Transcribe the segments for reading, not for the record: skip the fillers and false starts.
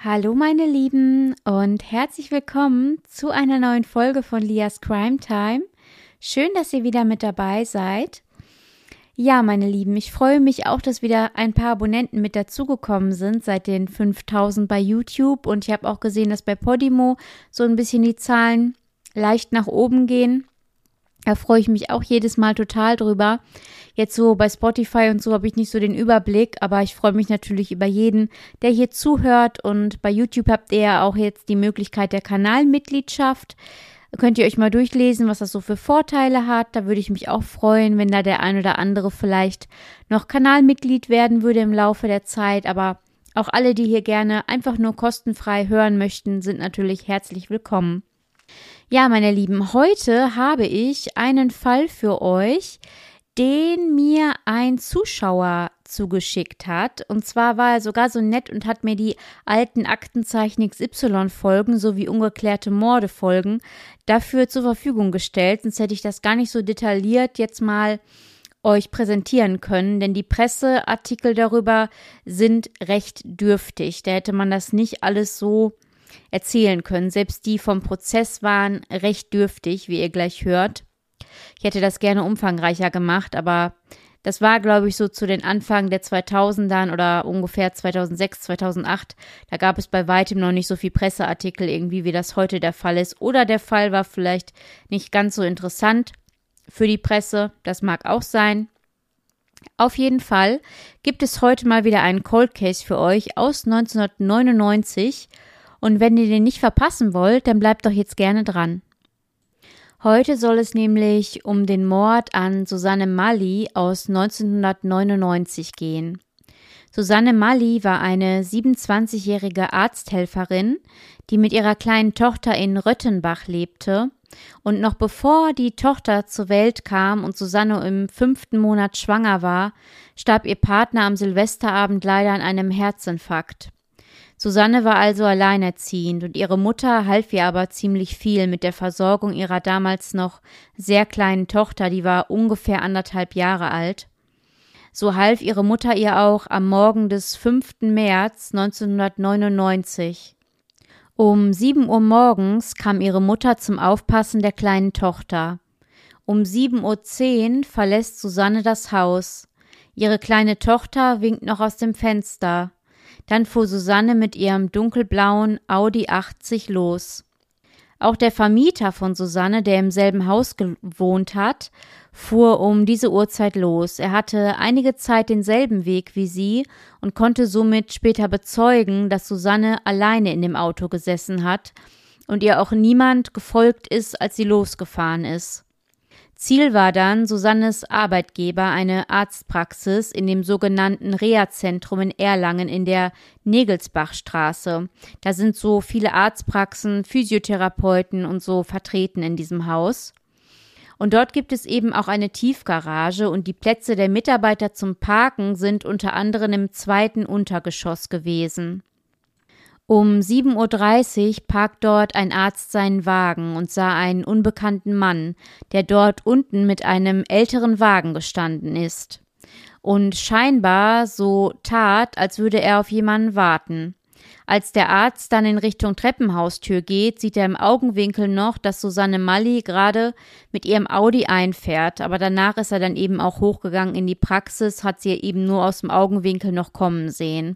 Hallo meine Lieben und herzlich willkommen zu einer neuen Folge von Lias Crime Time. Schön, dass ihr wieder mit dabei seid. Ja, meine Lieben, ich freue mich auch, dass wieder ein paar Abonnenten mit dazugekommen sind seit den 5000 bei YouTube und ich habe auch gesehen, dass bei Podimo so ein bisschen die Zahlen leicht nach oben gehen. Da freue ich mich auch jedes Mal total drüber. Jetzt so bei Spotify und so habe ich nicht so den Überblick, aber ich freue mich natürlich über jeden, der hier zuhört. Und bei YouTube habt ihr ja auch jetzt die Möglichkeit der Kanalmitgliedschaft. Da könnt ihr euch mal durchlesen, was das so für Vorteile hat. Da würde ich mich auch freuen, wenn da der ein oder andere vielleicht noch Kanalmitglied werden würde im Laufe der Zeit. Aber auch alle, die hier gerne einfach nur kostenfrei hören möchten, sind natürlich herzlich willkommen. Ja, meine Lieben, heute habe ich einen Fall für euch, den mir ein Zuschauer zugeschickt hat. Und zwar war er sogar so nett und hat mir die alten Aktenzeichen XY-Folgen sowie ungeklärte Morde-Folgen dafür zur Verfügung gestellt. Sonst hätte ich das gar nicht so detailliert jetzt mal euch präsentieren können, denn die Presseartikel darüber sind recht dürftig. Da hätte man das nicht alles so erzählen können. Selbst die vom Prozess waren recht dürftig, wie ihr gleich hört. Ich hätte das gerne umfangreicher gemacht, aber das war, glaube ich, so zu den Anfang der 2000ern oder ungefähr 2006, 2008. Da gab es bei weitem noch nicht so viel Presseartikel irgendwie, wie das heute der Fall ist. Oder der Fall war vielleicht nicht ganz so interessant für die Presse. Das mag auch sein. Auf jeden Fall gibt es heute mal wieder einen Cold Case für euch aus 1999. Und wenn ihr den nicht verpassen wollt, dann bleibt doch jetzt gerne dran. Heute soll es nämlich um den Mord an Susanne Mali aus 1999 gehen. Susanne Mali war eine 27-jährige Arzthelferin, die mit ihrer kleinen Tochter in Röttenbach lebte. Und noch bevor die Tochter zur Welt kam und Susanne im 5. Monat schwanger war, starb ihr Partner am Silvesterabend leider an einem Herzinfarkt. Susanne war also alleinerziehend und ihre Mutter half ihr aber ziemlich viel mit der Versorgung ihrer damals noch sehr kleinen Tochter, die war ungefähr 1,5 Jahre alt. So half ihre Mutter ihr auch am Morgen des 5. März 1999. Um 7 Uhr morgens kam ihre Mutter zum Aufpassen der kleinen Tochter. Um 7:10 Uhr verlässt Susanne das Haus. Ihre kleine Tochter winkt noch aus dem Fenster. Dann fuhr Susanne mit ihrem dunkelblauen Audi 80 los. Auch der Vermieter von Susanne, der im selben Haus gewohnt hat, fuhr um diese Uhrzeit los. Er hatte einige Zeit denselben Weg wie sie und konnte somit später bezeugen, dass Susanne alleine in dem Auto gesessen hat und ihr auch niemand gefolgt ist, als sie losgefahren ist. Ziel war dann Susannes Arbeitgeber, eine Arztpraxis in dem sogenannten Reha-Zentrum in Erlangen in der Negelsbachstraße. Da sind so viele Arztpraxen, Physiotherapeuten und so vertreten in diesem Haus. Und dort gibt es eben auch eine Tiefgarage und die Plätze der Mitarbeiter zum Parken sind unter anderem im 2. Untergeschoss gewesen. Um 7:30 Uhr parkt dort ein Arzt seinen Wagen und sah einen unbekannten Mann, der dort unten mit einem älteren Wagen gestanden ist und scheinbar so tat, als würde er auf jemanden warten. Als der Arzt dann in Richtung Treppenhaustür geht, sieht er im Augenwinkel noch, dass Susanne Mali gerade mit ihrem Audi einfährt, aber danach ist er dann eben auch hochgegangen in die Praxis, hat sie eben nur aus dem Augenwinkel noch kommen sehen.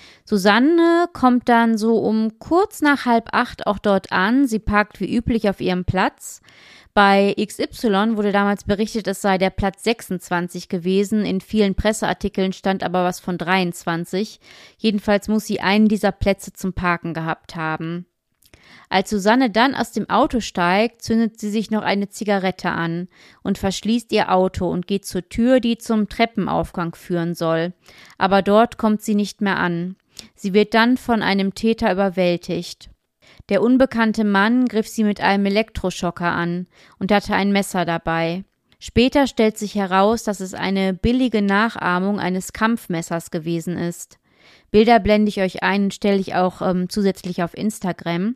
Susanne kommt dann so um kurz nach 7:30 auch dort an. Sie parkt wie üblich auf ihrem Platz. Bei XY wurde damals berichtet, es sei der Platz 26 gewesen. In vielen Presseartikeln stand aber was von 23. Jedenfalls muss sie einen dieser Plätze zum Parken gehabt haben. Als Susanne dann aus dem Auto steigt, zündet sie sich noch eine Zigarette an und verschließt ihr Auto und geht zur Tür, die zum Treppenaufgang führen soll. Aber dort kommt sie nicht mehr an. Sie wird dann von einem Täter überwältigt. Der unbekannte Mann griff sie mit einem Elektroschocker an und hatte ein Messer dabei. Später stellt sich heraus, dass es eine billige Nachahmung eines Kampfmessers gewesen ist. Bilder blende ich euch ein und stelle ich auch zusätzlich auf Instagram.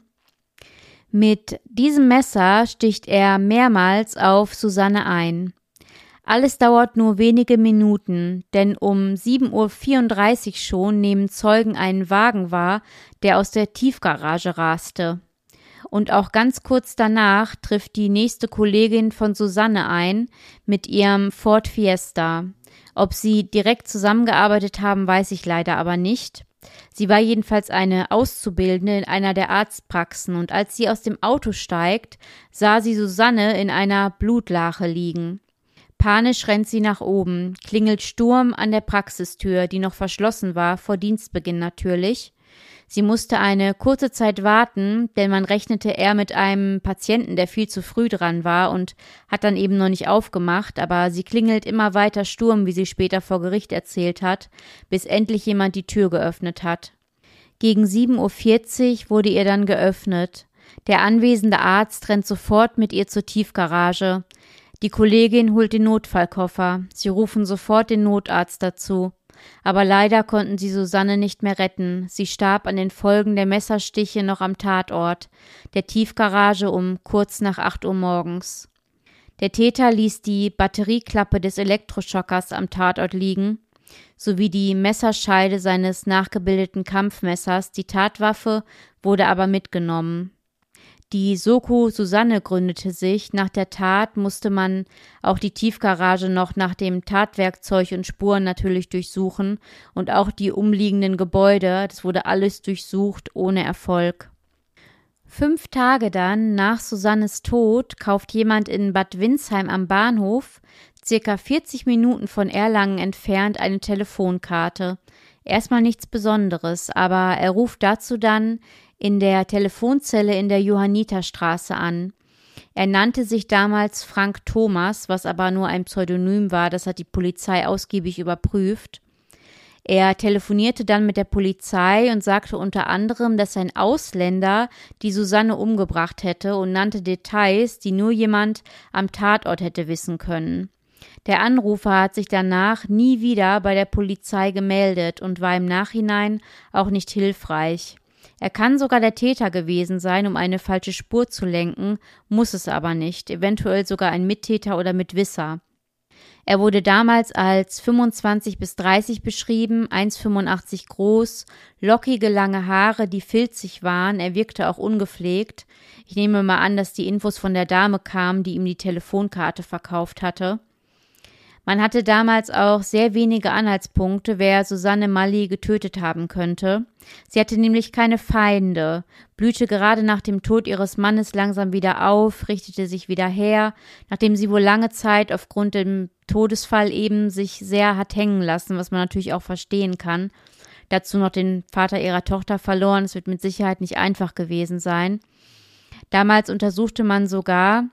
Mit diesem Messer sticht er mehrmals auf Susanne ein. Alles dauert nur wenige Minuten, denn um 7:34 Uhr schon nehmen Zeugen einen Wagen wahr, der aus der Tiefgarage raste. Und auch ganz kurz danach trifft die nächste Kollegin von Susanne ein mit ihrem Ford Fiesta. Ob sie direkt zusammengearbeitet haben, weiß ich leider aber nicht. Sie war jedenfalls eine Auszubildende in einer der Arztpraxen und als sie aus dem Auto steigt, sah sie Susanne in einer Blutlache liegen. Panisch rennt sie nach oben, klingelt Sturm an der Praxistür, die noch verschlossen war, vor Dienstbeginn natürlich. Sie musste eine kurze Zeit warten, denn man rechnete eher mit einem Patienten, der viel zu früh dran war und hat dann eben noch nicht aufgemacht, aber sie klingelt immer weiter Sturm, wie sie später vor Gericht erzählt hat, bis endlich jemand die Tür geöffnet hat. Gegen 7:40 Uhr wurde ihr dann geöffnet. Der anwesende Arzt rennt sofort mit ihr zur Tiefgarage. Die Kollegin holt den Notfallkoffer. Sie rufen sofort den Notarzt dazu. Aber leider konnten sie Susanne nicht mehr retten. Sie starb an den Folgen der Messerstiche noch am Tatort, der Tiefgarage um kurz nach 8 Uhr morgens. Der Täter ließ die Batterieklappe des Elektroschockers am Tatort liegen, sowie die Messerscheide seines nachgebildeten Kampfmessers. Die Tatwaffe wurde aber mitgenommen. Die Soko Susanne gründete sich. Nach der Tat musste man auch die Tiefgarage noch nach dem Tatwerkzeug und Spuren natürlich durchsuchen und auch die umliegenden Gebäude. Das wurde alles durchsucht, ohne Erfolg. 5 Tage dann nach Susannes Tod kauft jemand in Bad Windsheim am Bahnhof, circa 40 Minuten von Erlangen entfernt, eine Telefonkarte. Erstmal nichts Besonderes, aber er ruft dazu dann in der Telefonzelle in der Johanniterstraße an. Er nannte sich damals Frank Thomas, was aber nur ein Pseudonym war, das hat die Polizei ausgiebig überprüft. Er telefonierte dann mit der Polizei und sagte unter anderem, dass ein Ausländer die Susanne umgebracht hätte und nannte Details, die nur jemand am Tatort hätte wissen können. Der Anrufer hat sich danach nie wieder bei der Polizei gemeldet und war im Nachhinein auch nicht hilfreich. Er kann sogar der Täter gewesen sein, um eine falsche Spur zu lenken, muss es aber nicht, eventuell sogar ein Mittäter oder Mitwisser. Er wurde damals als 25 bis 30 beschrieben, 1,85 groß, lockige lange Haare, die filzig waren, er wirkte auch ungepflegt. Ich nehme mal an, dass die Infos von der Dame kamen, die ihm die Telefonkarte verkauft hatte. Man hatte damals auch sehr wenige Anhaltspunkte, wer Susanne Mali getötet haben könnte. Sie hatte nämlich keine Feinde, blühte gerade nach dem Tod ihres Mannes langsam wieder auf, richtete sich wieder her, nachdem sie wohl lange Zeit aufgrund dem Todesfall eben sich sehr hat hängen lassen, was man natürlich auch verstehen kann. Dazu noch den Vater ihrer Tochter verloren, es wird mit Sicherheit nicht einfach gewesen sein. Damals untersuchte man sogar,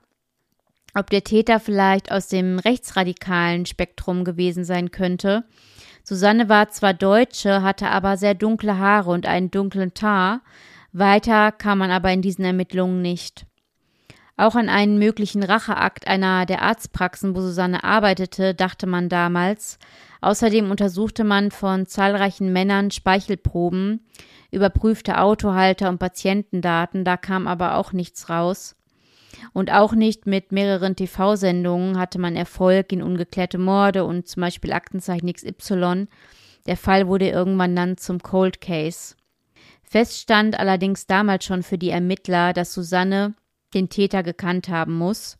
ob der Täter vielleicht aus dem rechtsradikalen Spektrum gewesen sein könnte. Susanne war zwar Deutsche, hatte aber sehr dunkle Haare und einen dunklen Teint. Weiter kam man aber in diesen Ermittlungen nicht. Auch an einen möglichen Racheakt einer der Arztpraxen, wo Susanne arbeitete, dachte man damals. Außerdem untersuchte man von zahlreichen Männern Speichelproben, überprüfte Autohalter und Patientendaten, da kam aber auch nichts raus. Und auch nicht mit mehreren TV-Sendungen hatte man Erfolg in ungeklärte Morde und zum Beispiel Aktenzeichen XY. Der Fall wurde irgendwann dann zum Cold Case. Fest stand allerdings damals schon für die Ermittler, dass Susanne den Täter gekannt haben muss.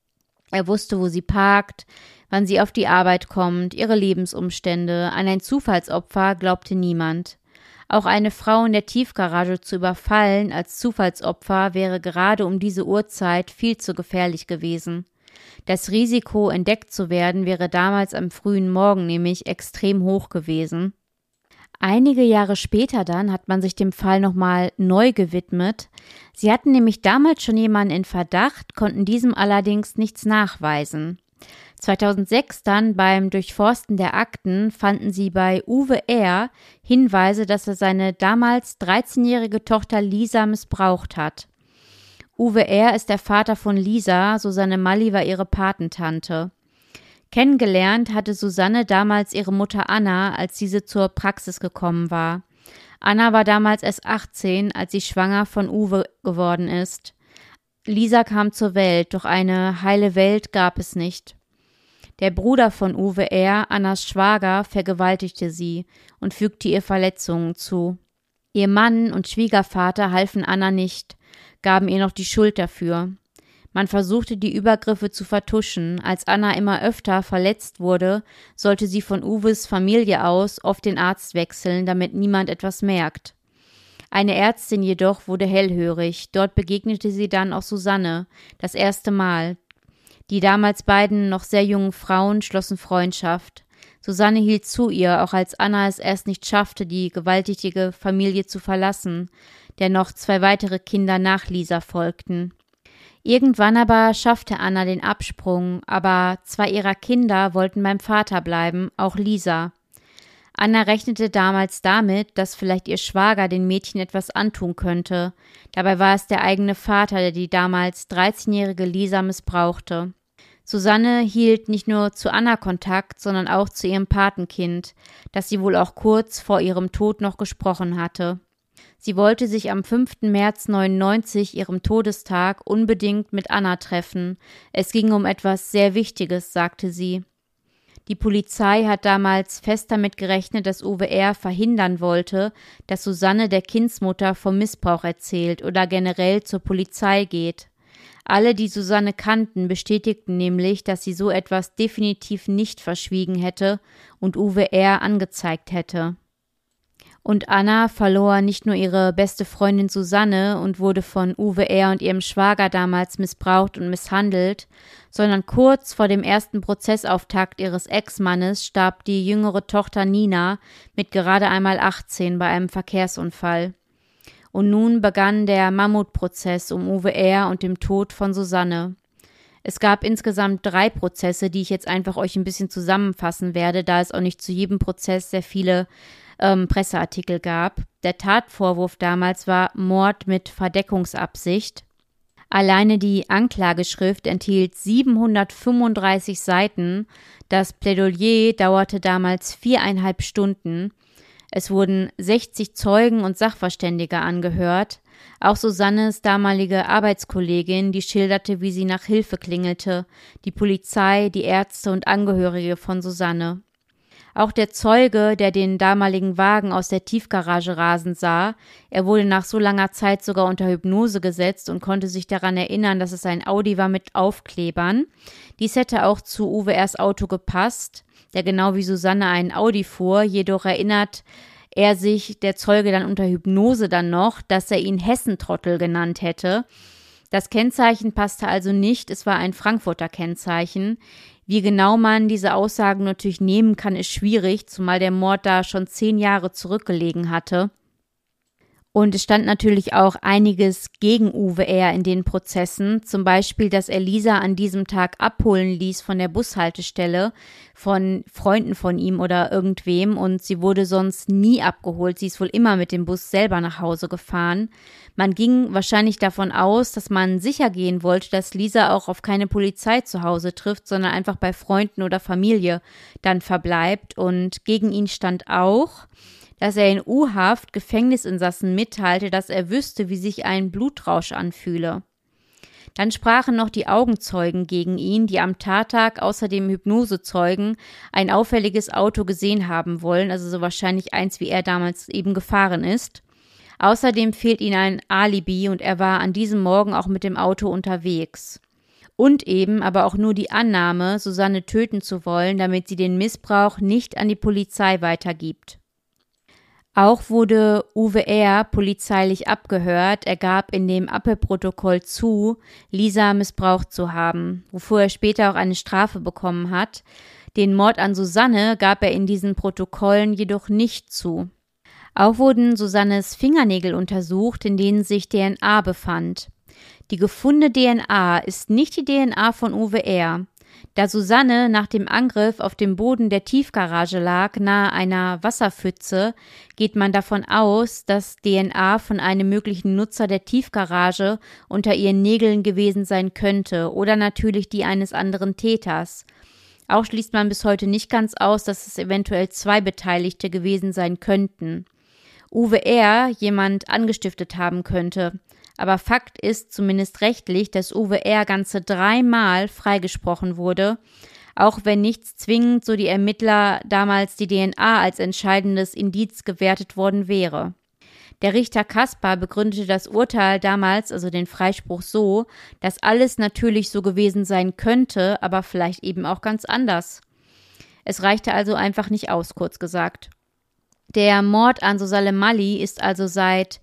Er wusste, wo sie parkt, wann sie auf die Arbeit kommt, ihre Lebensumstände. An ein Zufallsopfer glaubte niemand. Auch eine Frau in der Tiefgarage zu überfallen als Zufallsopfer wäre gerade um diese Uhrzeit viel zu gefährlich gewesen. Das Risiko, entdeckt zu werden, wäre damals am frühen Morgen nämlich extrem hoch gewesen. Einige Jahre später dann hat man sich dem Fall nochmal neu gewidmet. Sie hatten nämlich damals schon jemanden in Verdacht, konnten diesem allerdings nichts nachweisen. 2006 dann beim Durchforsten der Akten fanden sie bei Uwe R. Hinweise, dass er seine damals 13-jährige Tochter Lisa missbraucht hat. Uwe R. ist der Vater von Lisa, Susanne Mali war ihre Patentante. Kennengelernt hatte Susanne damals ihre Mutter Anna, als diese zur Praxis gekommen war. Anna war damals erst 18, als sie schwanger von Uwe geworden ist. Lisa kam zur Welt, doch eine heile Welt gab es nicht. Der Bruder von Uwe R., Annas Schwager, vergewaltigte sie und fügte ihr Verletzungen zu. Ihr Mann und Schwiegervater halfen Anna nicht, gaben ihr noch die Schuld dafür. Man versuchte, die Übergriffe zu vertuschen. Als Anna immer öfter verletzt wurde, sollte sie von Uwes Familie aus oft den Arzt wechseln, damit niemand etwas merkt. Eine Ärztin jedoch wurde hellhörig. Dort begegnete sie dann auch Susanne, das erste Mal. Die damals beiden noch sehr jungen Frauen schlossen Freundschaft. Susanne hielt zu ihr, auch als Anna es erst nicht schaffte, die gewalttätige Familie zu verlassen, der noch 2 weitere Kinder nach Lisa folgten. Irgendwann aber schaffte Anna den Absprung, aber 2 ihrer Kinder wollten beim Vater bleiben, auch Lisa. Anna rechnete damals damit, dass vielleicht ihr Schwager den Mädchen etwas antun könnte. Dabei war es der eigene Vater, der die damals 13-jährige Lisa missbrauchte. Susanne hielt nicht nur zu Anna Kontakt, sondern auch zu ihrem Patenkind, das sie wohl auch kurz vor ihrem Tod noch gesprochen hatte. Sie wollte sich am 5. März 1999, ihrem Todestag, unbedingt mit Anna treffen. Es ging um etwas sehr Wichtiges, sagte sie. Die Polizei hat damals fest damit gerechnet, dass Uwe R. verhindern wollte, dass Susanne der Kindsmutter vom Missbrauch erzählt oder generell zur Polizei geht. Alle, die Susanne kannten, bestätigten nämlich, dass sie so etwas definitiv nicht verschwiegen hätte und Uwe R. angezeigt hätte. Und Anna verlor nicht nur ihre beste Freundin Susanne und wurde von Uwe R. und ihrem Schwager damals missbraucht und misshandelt, sondern kurz vor dem ersten Prozessauftakt ihres Ex-Mannes starb die jüngere Tochter Nina mit gerade einmal 18 bei einem Verkehrsunfall. Und nun begann der Mammutprozess um Uwe R. und dem Tod von Susanne. Es gab insgesamt 3 Prozesse, die ich jetzt einfach euch ein bisschen zusammenfassen werde, da es auch nicht zu jedem Prozess sehr viele Presseartikel gab. Der Tatvorwurf damals war Mord mit Verdeckungsabsicht. Alleine die Anklageschrift enthielt 735 Seiten. Das Plädoyer dauerte damals 4,5 Stunden. Es wurden 60 Zeugen und Sachverständige angehört. Auch Susannes damalige Arbeitskollegin, die schilderte, wie sie nach Hilfe klingelte, die Polizei, die Ärzte und Angehörige von Susanne. Auch der Zeuge, der den damaligen Wagen aus der Tiefgarage rasen sah, er wurde nach so langer Zeit sogar unter Hypnose gesetzt und konnte sich daran erinnern, dass es ein Audi war mit Aufklebern. Dies hätte auch zu Uwe R.'s Auto gepasst, der genau wie Susanne einen Audi fuhr, jedoch erinnert er sich, der Zeuge dann unter Hypnose dann noch, dass er ihn Hessentrottel genannt hätte. Das Kennzeichen passte also nicht, es war ein Frankfurter Kennzeichen. Wie genau man diese Aussagen natürlich nehmen kann, ist schwierig, zumal der Mord da schon 10 Jahre zurückgelegen hatte. Und es stand natürlich auch einiges gegen Uwe R. in den Prozessen, zum Beispiel, dass er Lisa an diesem Tag abholen ließ von der Bushaltestelle, von Freunden von ihm oder irgendwem, und sie wurde sonst nie abgeholt. Sie ist wohl immer mit dem Bus selber nach Hause gefahren. Man ging wahrscheinlich davon aus, dass man sicher gehen wollte, dass Lisa auch auf keine Polizei zu Hause trifft, sondern einfach bei Freunden oder Familie dann verbleibt. Und gegen ihn stand auch, dass er in U-Haft Gefängnisinsassen mitteilte, dass er wüsste, wie sich ein Blutrausch anfühle. Dann sprachen noch die Augenzeugen gegen ihn, die am Tattag außerdem Hypnosezeugen ein auffälliges Auto gesehen haben wollen, also so wahrscheinlich eins, wie er damals eben gefahren ist. Außerdem fehlt ihm ein Alibi und er war an diesem Morgen auch mit dem Auto unterwegs. Und eben aber auch nur die Annahme, Susanne töten zu wollen, damit sie den Missbrauch nicht an die Polizei weitergibt. Auch wurde Uwe R. polizeilich abgehört. Er gab in dem Appelprotokoll zu, Lisa missbraucht zu haben, wofür er später auch eine Strafe bekommen hat. Den Mord an Susanne gab er in diesen Protokollen jedoch nicht zu. Auch wurden Susannes Fingernägel untersucht, in denen sich DNA befand. Die gefundene DNA ist nicht die DNA von Uwe R. Da Susanne nach dem Angriff auf dem Boden der Tiefgarage lag, nahe einer Wasserpfütze, geht man davon aus, dass DNA von einem möglichen Nutzer der Tiefgarage unter ihren Nägeln gewesen sein könnte oder natürlich die eines anderen Täters. Auch schließt man bis heute nicht ganz aus, dass es eventuell 2 Beteiligte gewesen sein könnten. Uwe R. jemand angestiftet haben könnte. Aber Fakt ist zumindest rechtlich, dass Uwe R. ganze 3 Mal freigesprochen wurde. auch wenn nichts zwingend, so die Ermittler damals die DNA als entscheidendes Indiz gewertet worden wäre. Der Richter Kaspar begründete das Urteil damals, also den Freispruch, so, dass alles natürlich so gewesen sein könnte, aber vielleicht eben auch ganz anders. Es reichte also einfach nicht aus, kurz gesagt. Der Mord an Susanne Mali ist also seit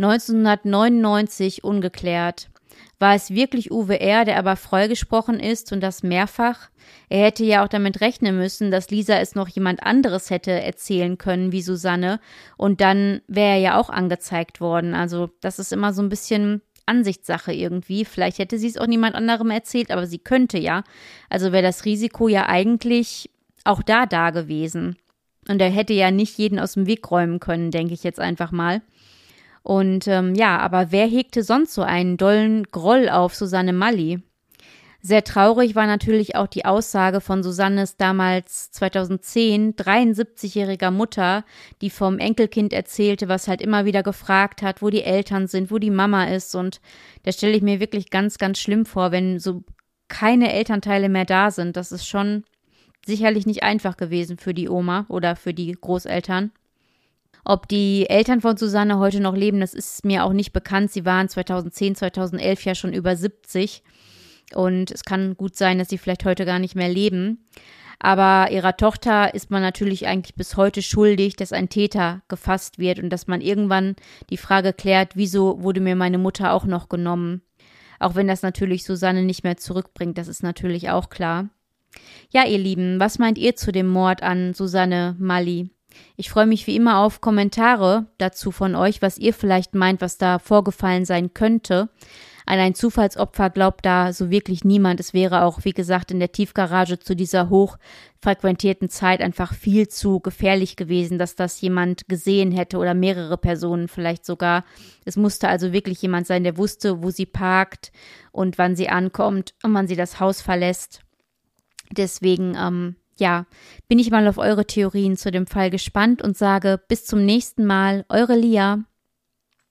1999 ungeklärt. War es wirklich Uwe R., der aber freigesprochen ist und das mehrfach? Er hätte ja auch damit rechnen müssen, dass Lisa es noch jemand anderes hätte erzählen können wie Susanne und dann wäre er ja auch angezeigt worden. Also das ist immer so ein bisschen Ansichtssache irgendwie. Vielleicht hätte sie es auch niemand anderem erzählt, aber sie könnte ja. Also wäre das Risiko ja eigentlich auch da gewesen. Und er hätte ja nicht jeden aus dem Weg räumen können, denke ich jetzt einfach mal. Und aber wer hegte sonst so einen dollen Groll auf Susanne Mali? Sehr traurig war natürlich auch die Aussage von Susannes damals 2010 73-jähriger Mutter, die vom Enkelkind erzählte, was halt immer wieder gefragt hat, wo die Eltern sind, wo die Mama ist. Und da stelle ich mir wirklich ganz, ganz schlimm vor, wenn so keine Elternteile mehr da sind. Das ist schon sicherlich nicht einfach gewesen für die Oma oder für die Großeltern. Ob die Eltern von Susanne heute noch leben, das ist mir auch nicht bekannt. Sie waren 2010, 2011 ja schon über 70 und es kann gut sein, dass sie vielleicht heute gar nicht mehr leben. Aber ihrer Tochter ist man natürlich eigentlich bis heute schuldig, dass ein Täter gefasst wird und dass man irgendwann die Frage klärt, wieso wurde mir meine Mutter auch noch genommen? Auch wenn das natürlich Susanne nicht mehr zurückbringt, das ist natürlich auch klar. Ja, ihr Lieben, was meint ihr zu dem Mord an Susanne Mali? Ich freue mich wie immer auf Kommentare dazu von euch, was ihr vielleicht meint, was da vorgefallen sein könnte. An ein Zufallsopfer glaubt da so wirklich niemand. Es wäre auch, wie gesagt, in der Tiefgarage zu dieser hochfrequentierten Zeit einfach viel zu gefährlich gewesen, dass das jemand gesehen hätte oder mehrere Personen vielleicht sogar. Es musste also wirklich jemand sein, der wusste, wo sie parkt und wann sie ankommt und wann sie das Haus verlässt. Deswegen, bin ich mal auf eure Theorien zu dem Fall gespannt und sage bis zum nächsten Mal, eure Lia.